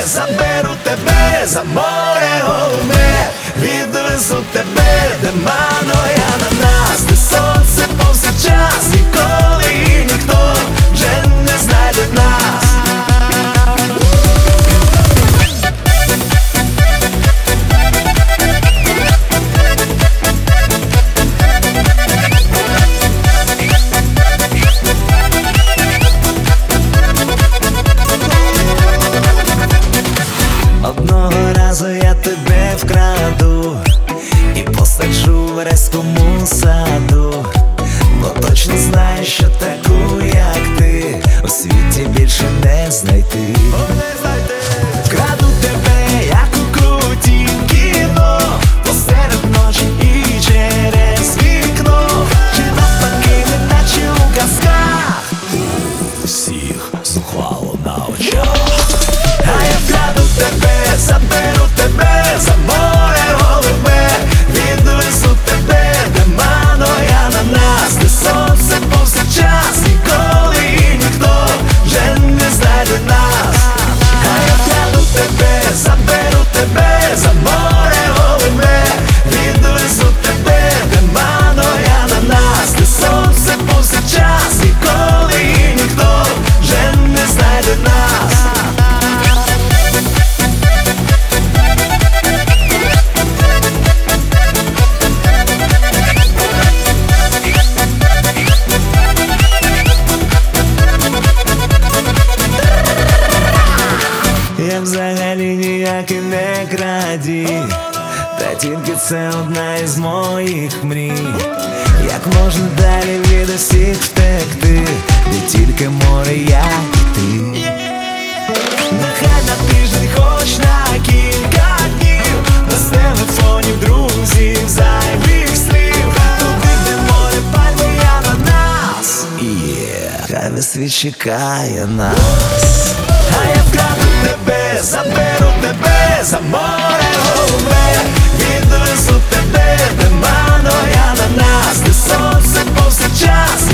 заберу тебе за море голубе, відвезу тебе, де мано я на нас, де сонце повсякчас, ніколи і ніхто вже не знайде нас. Одного разу я тебе вкраду і посаджу в райському саду, бо точно знаю, що таку, як ти, у світі більше не знайти. Вкраду тебе, як у крутім кіно, посеред ночі і через вікно, чи навпаки, неначе у казках, всіх зухвало на очах. А я вкраду тебе, заберу тебе за море голубе, відвезу тебе, де мано я на нас, де сонце повсякчас, ніколи і ніхто вже не знайде нас. А я вкраду тебе, заберу тебе за море голубе, відвезу тебе, де мано я на нас, де сонце повсякчас, ніколи і ніхто вже не знайде нас. Я взагалі ніякий не крадій, та тільки це одна із моїх мрій. Як можна далі від усіх втекти, де тільки море, як і ти. Нехай на тиждень, хоч на кілька днів, без телефонів, друзів, зайвих слів, туди, де море, пальми, я на нас. Хай весь світ чекає нас. А я вкраду тебе, заберу тебе за море голубе, відвезу тебе, де мано я на нас, де сонце повсякчас,